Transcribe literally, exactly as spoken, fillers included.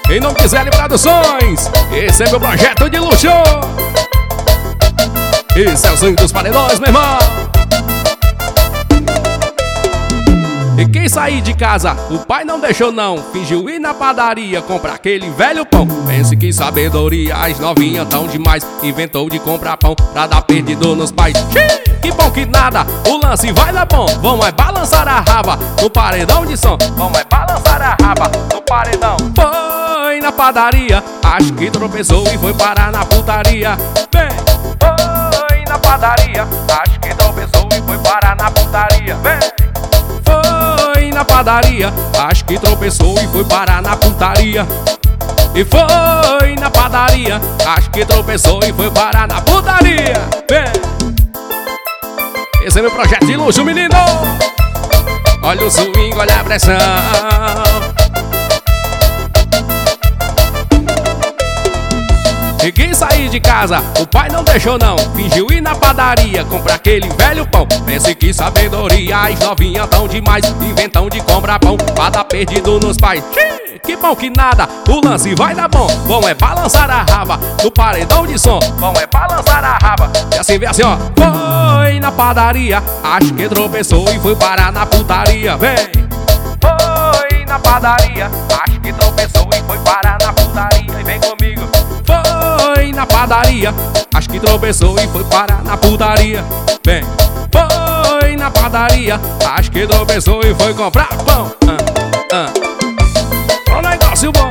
Em nome de Zé L Produções, esse é meu projeto de luxo. Esse é o sonho dos paredões, meu irmão. E quem sair de casa, o pai não deixou não. Fingiu ir na padaria comprar aquele velho pão. Pense que sabedoria, as novinhas tão demais. Inventou de comprar pão pra dar perdido nos pais. Xiii, que bom que nada, o lance vai dar bom. Vamos é balançar a raba no paredão de som. Vamos é balançar a raba no paredão. Foi na padaria, acho que tropeçou e foi parar na putaria. Vem, foi na padaria, acho que tropeçou e foi parar na putaria. Vem, foi na padaria, acho que tropeçou e foi parar na putaria. E foi na padaria, acho que tropeçou e foi parar na putaria. Vem. Esse é meu projeto de luxo, menino. Olha o swing, olha a pressão. E quem sair de casa, o pai não deixou não. Fingiu ir na padaria comprar aquele velho pão. Pense que sabedoria, as novinhas tão demais. Inventam de comprar pão pra dar perdido nos pais. Xiii, que bom que nada, o lance vai dar bom. Bom é balançar a raba no paredão de som. Bom é balançar a raba. E assim, vem assim, ó. Foi na padaria, acho que tropeçou e foi parar na putaria. Vem. Foi na padaria, acho que tropeçou e foi parar na putaria. E vem comigo. Foi na padaria, acho que tropeçou e foi parar na putaria. Vem. Foi na padaria, acho que tropeçou e foi comprar pão. Ah, ah. O negócio bom.